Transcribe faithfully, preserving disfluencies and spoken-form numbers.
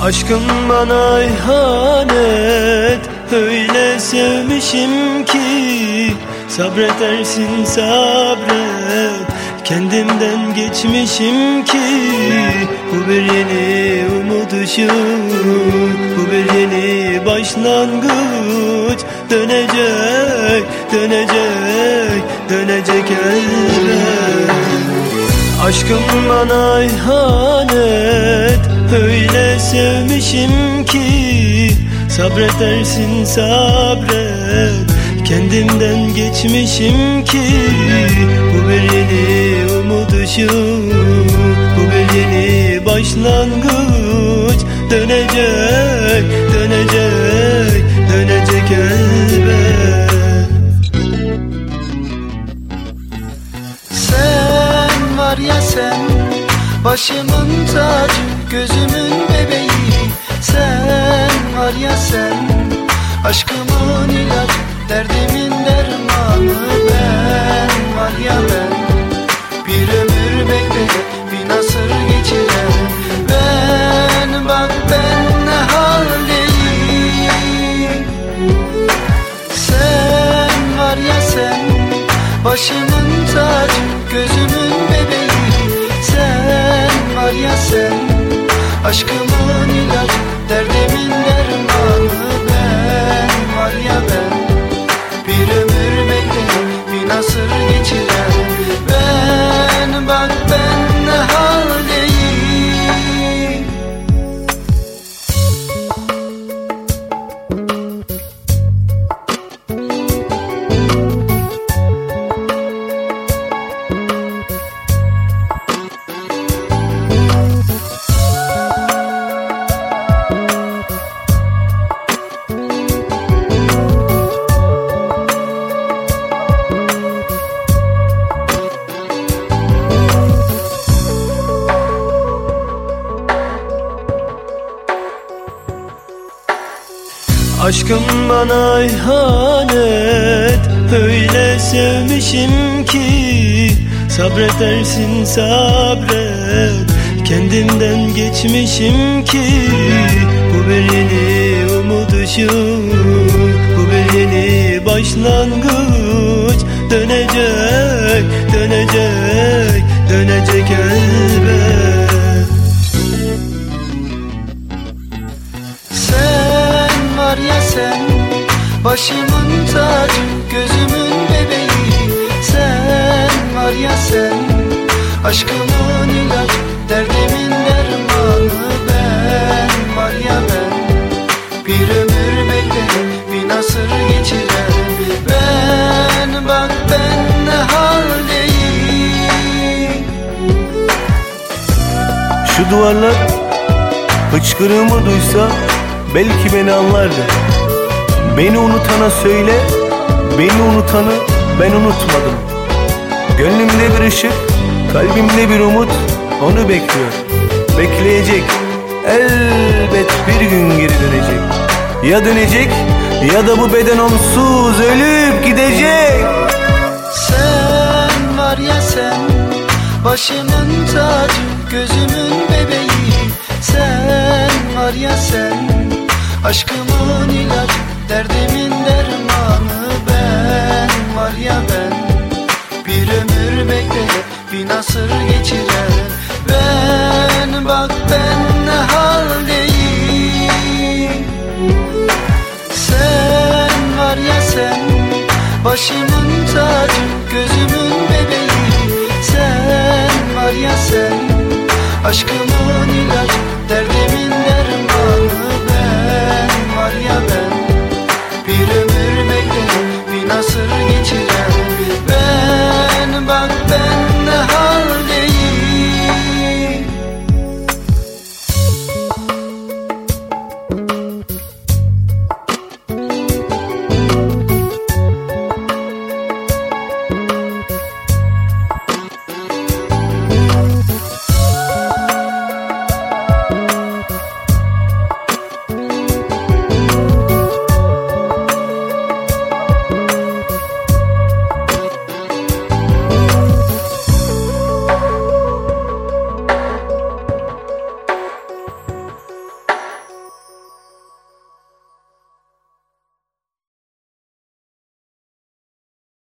Aşkın bana ihanet, öyle sevmişim ki sabredersin sabret, kendimden geçmişim ki. Bu bir yeni umut ışığı, bu bir yeni başlangıç. Dönecek, dönecek, dönecek elbet. Aşkın bana ihanet, öyle sevmişim ki sabredersin sabret, kendimden geçmişim ki. Bu bir yeni umut ışığı, bu bir yeni başlangıç. Dönecek, dönecek, dönecek elbet. Sen var ya sen, başımın tacı, gözümün bebeği. Sen var ya sen, aşkımın ilacı, derdimin dermanı. Ben var ya ben, bir ömür bekleyip bir nasır geçiren. Ben bak ben ne haldeyim. Sen var ya sen, başımın tacı, gözümün bebeği. Sen var ya sen, aşkımın ilacı, derdimin dermanı. Ben var ya ben, bir ömür bekleyip bir nasır geçiren. Ben bak ben ne haldeyim. Aşkın bana ihanet, öyle sevmişim ki sabredersin sabret, kendimden geçmişim ki. Bu bir yeni umut ışığı, bu bir yeni başlangıç. Dönecek, dönecek, dönecek elbet. Var ya sen, başımın tacı, gözümün bebeği. Sen var ya sen, aşkımın ilacı, derdimin dermanı. Ben var ya ben, bir ömür bekleyip bir nasır geçiren. Ben bak ben ne haldeyim. Şu duvarlar hıçkırığımı duysa belki beni anlardı. Beni unutana söyle, beni unutanı ben unutmadım. Gönlümde bir ışık, kalbimde bir umut, onu bekliyor. Bekleyecek, elbet bir gün geri dönecek. Ya dönecek ya da bu beden onsuz ölüp gidecek. Sen var ya sen, başımın tacı, gözümün bebeği. Sen var ya sen, aşkımın ilacı, derdimin dermanı. Ben var ya ben, bir ömür bekleyip bir nasır geçiren. Ben bak ben ne haldeyim. Sen var ya sen, başımın tacı, gözümün bebeği. Sen var ya sen, aşkımın ilacı,